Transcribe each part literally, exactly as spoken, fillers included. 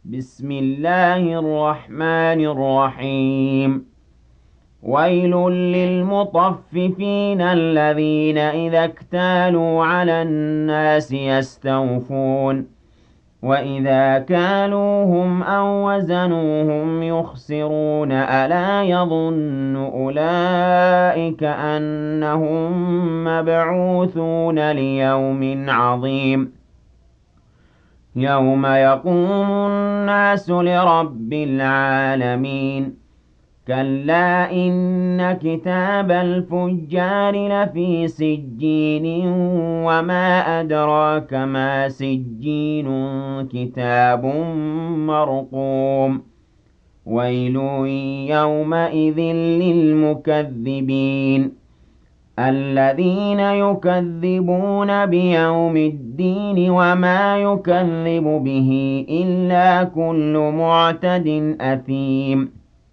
بسم الله الرحمن الرحيم. ويل للمطففين الذين إذا اكتالوا على الناس يستوفون وإذا كالوهم أو وزنوهم يخسرون ألا يظن أولئك أنهم مبعوثون ليوم عظيم يوم يقوم الناس لرب العالمين. كلا إن كتاب الفجار لفي سجين وما أدراك ما سجين كتاب مرقوم ويل يومئذ للمكذبين الذين يكذبون بيوم الدين وما يكذب به إلا كل معتد أثيم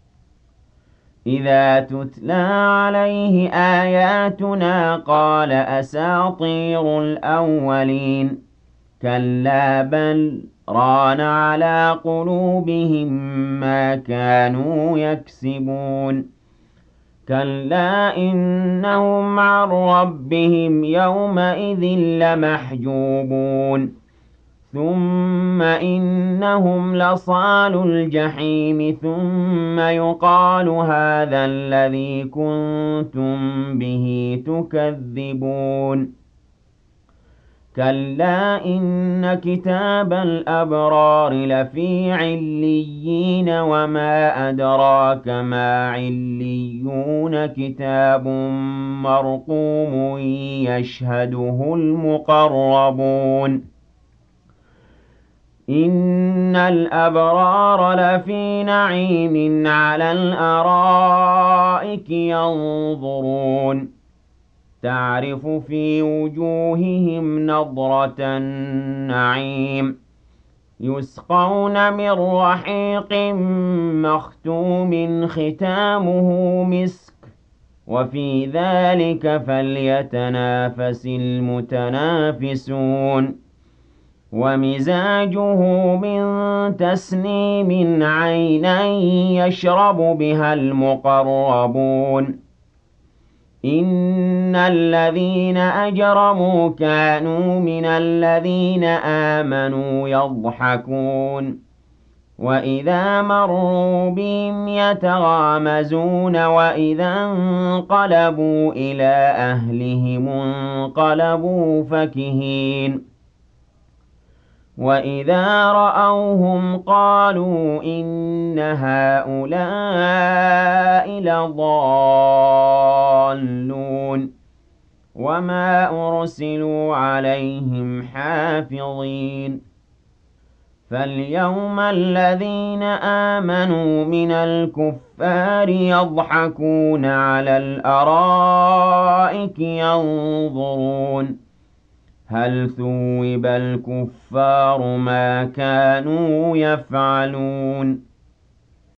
إذا تتلى عليه آياتنا قال أساطير الأولين كلا بل ران على قلوبهم ما كانوا يكسبون كلا إنهم عن ربهم يومئذ لمحجوبون ثم إنهم لصالو الجحيم ثم يقال هذا الذي كنتم به تكذبون كلا إن كتاب الأبرار لفي عليين وما أدراك ما عليون كتاب مرقوم يشهده المقربون إن الأبرار لفي نعيم على الأرائك ينظرون تعرف في وجوههم نضرة النعيم يسقون من رحيق مختوم ختامه مسك وفي ذلك فليتنافس المتنافسون ومزاجه من تسنيم عينا يشرب بها المقربون إن الذين أجرموا كانوا من الذين آمنوا يضحكون وإذا مروا بهم يتغامزون وإذا انقلبوا إلى أهلهم انقلبوا فكهين وإذا رأوهم قالوا إن هؤلاء لضالون وما أرسلوا عليهم حافظين فاليوم الذين آمنوا من الكفار يضحكون على الأرائك ينظرون هل ثوب الكفار ما كانوا يفعلون